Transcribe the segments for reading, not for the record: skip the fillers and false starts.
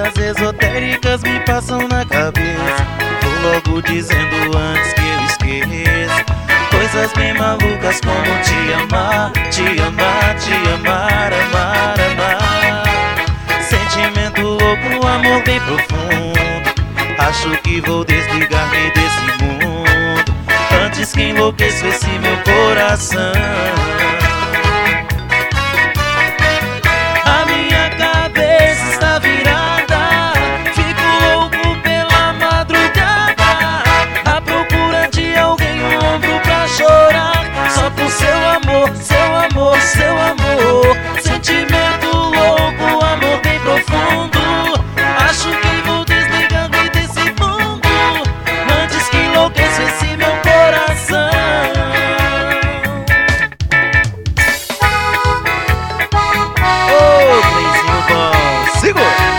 Coisas esotéricas me passam na cabeça. Vou logo dizendo antes que eu esqueça. Coisas bem malucas como te amar, te amar, te amar, amar, amar. Sentimento louco, amor bem profundo. Acho que vou desligar-me desse mundo antes que enlouqueça esse meu coração. A minha cabeça está virada, fico louco pela madrugada, à procura de alguém, um ombro pra chorar, só por seu amor, seu amor, seu amor. Sentimento louco, amor bem profundo. Acho que vou desligar-me desse mundo antes que enlouqueça esse meu coração. Ô, trenzinho bom, segura!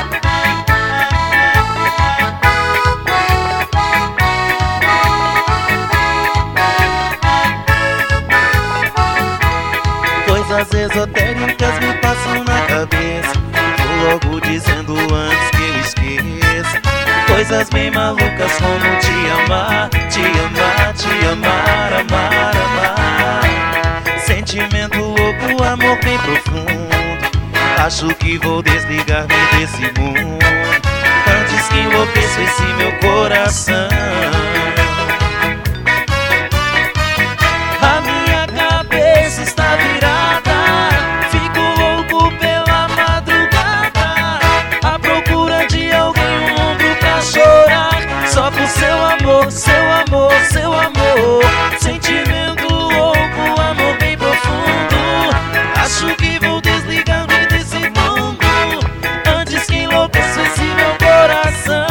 Coisas esotéricas me passam na cabeça. Vou logo dizendo antes que eu esqueça. Coisas bem malucas como te amar, te amar, te amar, amar, amar. Sentimento louco, amor bem profundo. Acho que vou desligar-me desse mundo antes que enlouqueça esse meu coração. A minha cabeça está virada, fico louco pela madrugada, à procura de alguém, um ombro pra chorar, só por seu amor, seu amor, seu amor. Sentimento louco, amor bem profundo. Acho que vou desligar-me desse mundo antes que enlouqueça esse meu coração.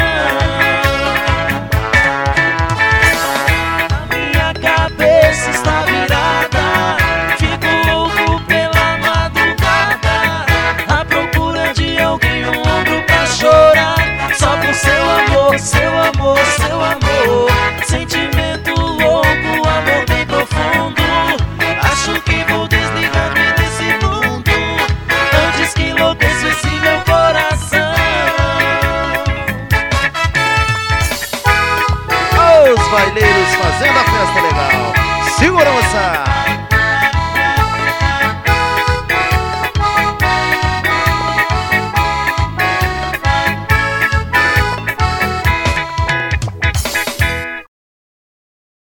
A minha cabeça está virada, fico louco pela madrugada, à procura de alguém, um ombro pra chorar, só por seu amor, seu amor, seu amor. Sentimento louco, amor bem profundo. Acho que vou desligar-me desse mundo antes que enlouqueça esse meu coração. Os baileiros fazendo a festa legal. Segura, moça!